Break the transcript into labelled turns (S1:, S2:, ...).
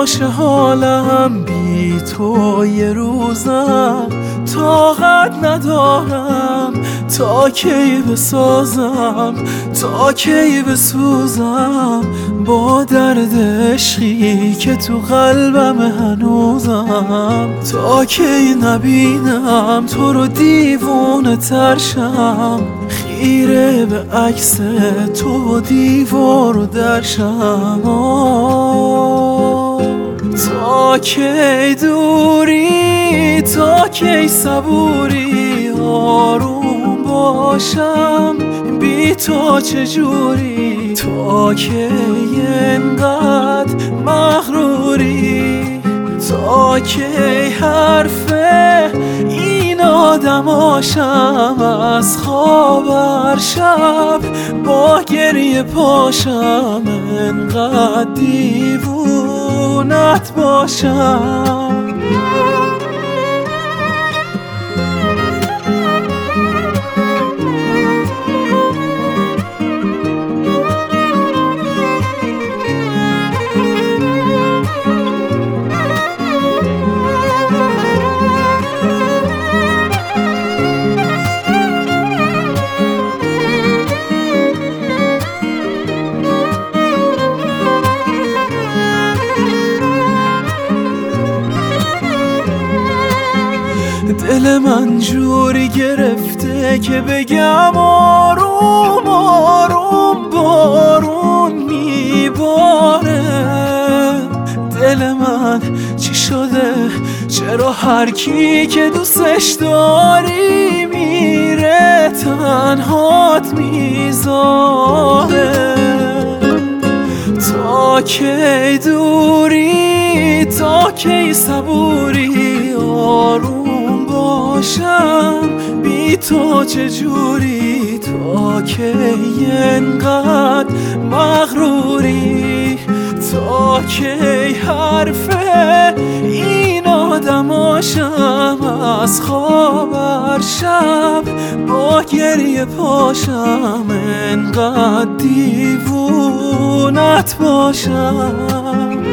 S1: باشه حالم بی تو یه روزم، طاقت ندارم تا کی بسازم، تا کی بسوزم با درد عشقی که تو قلبم هنوزم. تا کی نبینم تو رو دیوونه ترشم، خیره به عکس تو و دیوار و درشم. تا کی دوری، تا کی صبوری، آروم باشم بی تو چجوری، تا کی انقدر مغروری، تا کی حرف این آدماشم از خواب هر شب با گریه پاشم، انقدر دیوونت باشم. دل من جوری گرفته که بگم آروم آروم بارون میباره. دل من چی شده؟ چرا هر کی که دوستش داری میره تنهات میذاره؟ تا کی دوری، تا کی صبوری، آروم باشم بی تو چجوری، تا کی انقدر مغروری، تا کی حرف این آدماشم از خواب هر شب با گریه پاشم، انقدر دیوونت باشم.